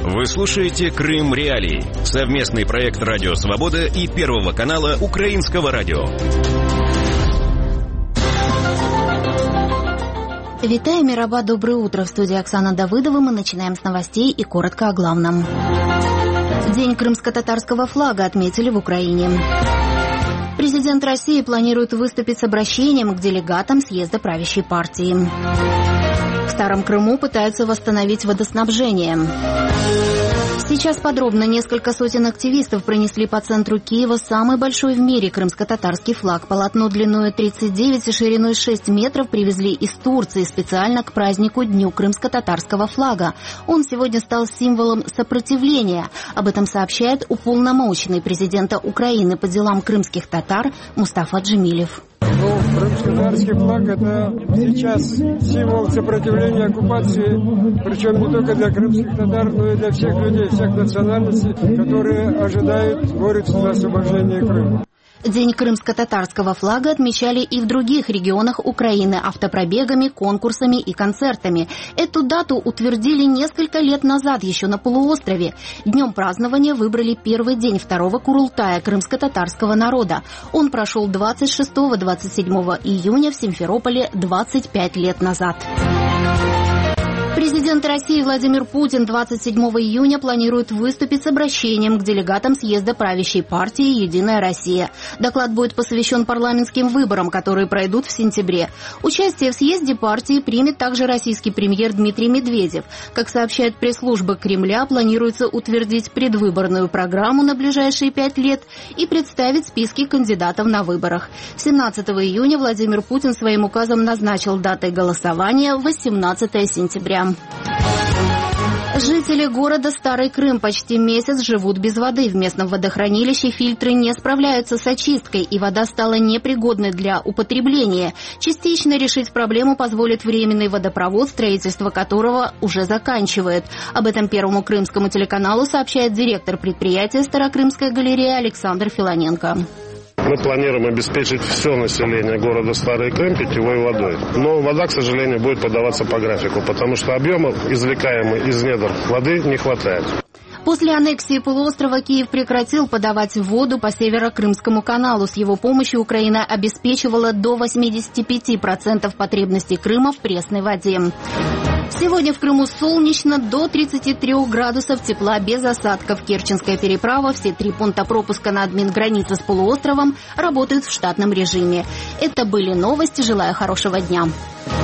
Вы слушаете «Крым Реалии» — совместный проект «Радио Свобода» и Первого канала Украинского радио. Витаю, Мираба, доброе утро. В студии Оксана Давыдова. Мы начинаем с новостей и коротко о главном. День крымско-татарского флага отметили в Украине. Президент России планирует выступить с обращением к делегатам съезда правящей партии. В Старом Крыму пытаются восстановить водоснабжение. Сейчас подробно. Несколько сотен активистов пронесли по центру Киева самый большой в мире крымско-татарский флаг. Полотно длиной 39 и шириной 6 метров привезли из Турции специально к празднику Дню крымско-татарского флага. Он сегодня стал символом сопротивления. Об этом сообщает уполномоченный президента Украины по делам крымских татар Мустафа Джемилев. Крымско-татарский флаг – это сейчас символ сопротивления оккупации, причем не только для крымских татар, но и для всех людей, всех национальностей, которые ожидают, борются за освобождение Крыма. День крымско-татарского флага отмечали и в других регионах Украины автопробегами, конкурсами и концертами. Эту дату утвердили несколько лет назад еще на полуострове. Днем празднования выбрали первый день второго Курултая крымско-татарского народа. Он прошел 26-27 июня в Симферополе 25 лет назад. Президент России Владимир Путин 27 июня планирует выступить с обращением к делегатам съезда правящей партии «Единая Россия». Доклад будет посвящен парламентским выборам, которые пройдут в сентябре. Участие в съезде партии примет также российский премьер Дмитрий Медведев. Как сообщает пресс-служба Кремля, планируется утвердить предвыборную программу на ближайшие 5 лет и представить списки кандидатов на выборах. 17 июня Владимир Путин своим указом назначил датой голосования 18 сентября. Жители города Старый Крым почти месяц живут без воды. В местном водохранилище фильтры не справляются с очисткой, и вода стала непригодной для употребления. Частично решить проблему позволит временный водопровод, строительство которого уже заканчивает. Об этом Первому крымскому телеканалу сообщает директор предприятия «Старокрымская галерея» Александр Филоненко. Мы планируем обеспечить все население города Старый Крым питьевой водой. Но вода, к сожалению, будет подаваться по графику, потому что объемов, извлекаемых из недр воды, не хватает. После аннексии полуострова Киев прекратил подавать воду по Северо-Крымскому каналу. С его помощью Украина обеспечивала до 85% потребностей Крыма в пресной воде. Сегодня в Крыму солнечно, до 33 градусов тепла без осадков. Керченская переправа, все 3 пункта пропуска на админгранице с полуостровом работают в штатном режиме. Это были новости. Желаю хорошего дня.